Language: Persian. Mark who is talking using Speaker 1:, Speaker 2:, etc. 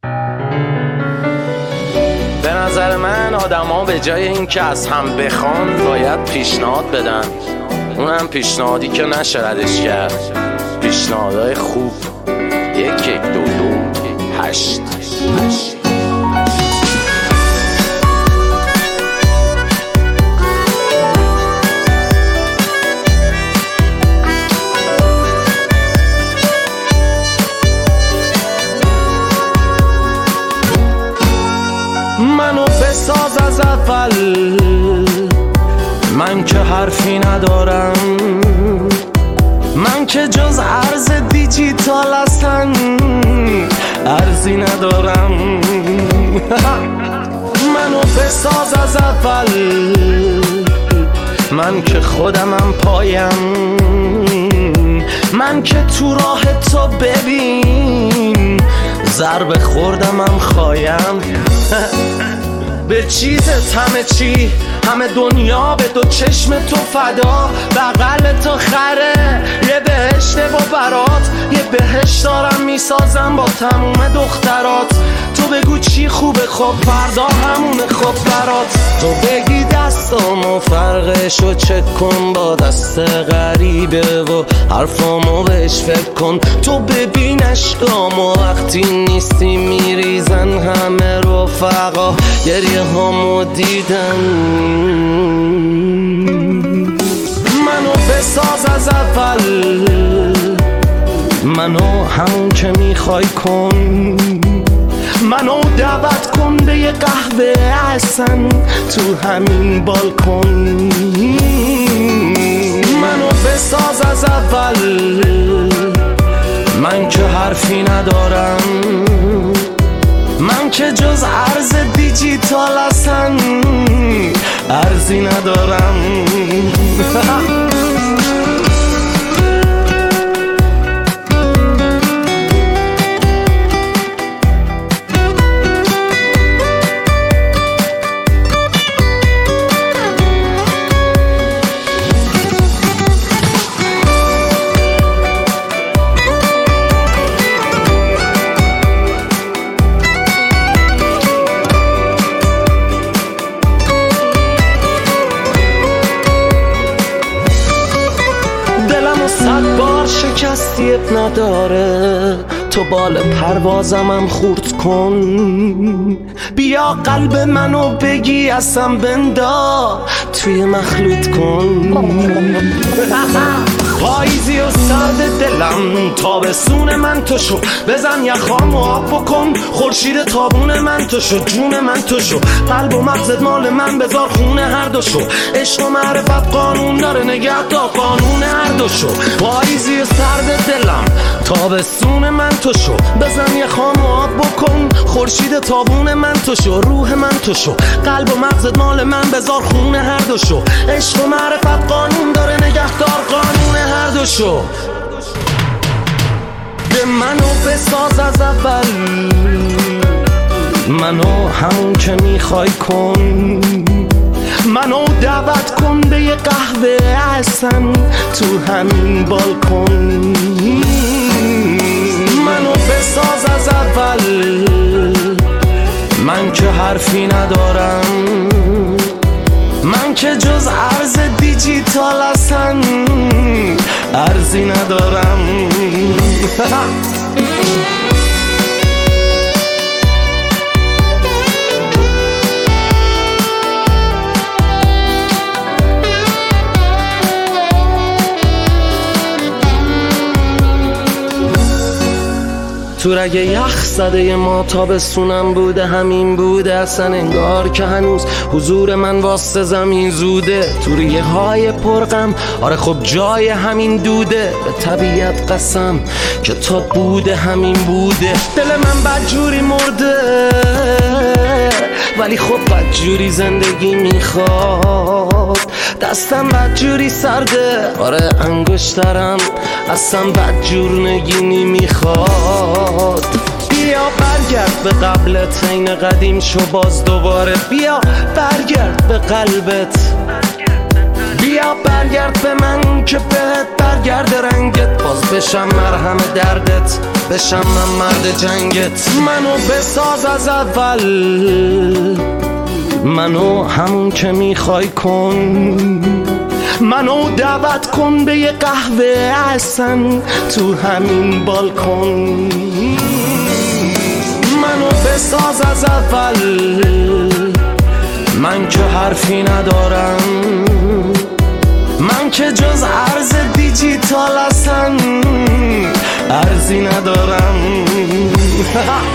Speaker 1: به نظر من آدما به جای اینکه از هم بخوان باید پیشنهاد بدن، اونم پیشنهادی که نشه ردش کرد. پیشنهادهای خوب 1 1 2 2 8. منو بساز از اول، من که حرفی ندارم، من که جز ارز دیجیتال اصلا ارزی ندارم. منو بساز از اول، من که خودمم پایم، من که تو راه تو ببین ضربه خوردمم خایم. به چیزت همه چی، همه دنیا به دو چشم تو فدا، بغل تو خره یه بهشت و برات، یه بهشت دارم میسازم با تموم دخترات. تو بگو چی خوبه خب فردا همونه خب برات. تو بگی دستامو فرقشو چک کن با دست غریبه و حرفامو بهش فکر کن. تو ببین عشقامو وقتی نیستی میریزن همه رفقا، گریه هامو دیدن. منو بساز از اول، منو همون که میخوای کن، منو دعوت کن به یه قهوه احسن تو همین بالکن. منو بساز از اول، من که حرفی ندارم، من که جز ارز دیجیتال اصلا ارزی ندارم. صد بار شکستی اب نداره، تو بال پروازمم خورد کن. بیا قلب منو بگی اصلا بندا توی مخلوط کن. پاییزی و سرد دلم تابستون من تو شو، بزن یخامو آب بکن خورشید تابون من تو شو، جون من تو شو، قلب و مغزت مال من بذار خونه هر دو شو. عشق و معرفت قانون داره نگه تا قانون هر دو شو. پاییزی و سرد دلم تابستون من تو شو، بزن یخامو آب بکن خورشید تابون من تو شو، روح من تو شو، قلب و مغزت مال من بذار خونه هر دو شو. عشق و معرفت قانون داره نگهدار قانون هر دو شو. به منو بساز از اول، منو همون که میخوای کن، منو دعوت کن به یه قهوه احسن تو همین بالکن. منو بساز از اول، من که حرفی ندارم، من که جز ارز دیجیتال اصلا ارزی ندارم. تو رگ یخ زده ما تابستونم بوده، همین بوده اصلا انگار که هنوز حضور من واسه زمین زوده. تو ریه های پرغم آره خب جای همین دوده، به طبیعت قسم که تا بوده همین بوده. دل من بدجوری مرده ولی خب بدجوری زندگی میخواد، دستم بدجوری سرده آره انگشترم اصلا بدجور نگینی میخواد. بیا برگرد به قبلت عین قدیم شو باز دوباره، بیا برگرد به قلبت، بیا برگرد به من که بهت برگرد رنگت، باز بشم مرهم دردت. بشم من مرد جنگت. منو بساز از اول، منو همون که میخوای کن، منو دعوت کن به یه قهوه احسن تو همین بالکن. منو بساز از اول، من که حرفی ندارم، من که جز ارز دیجیتال اصلا ارزی ندارم.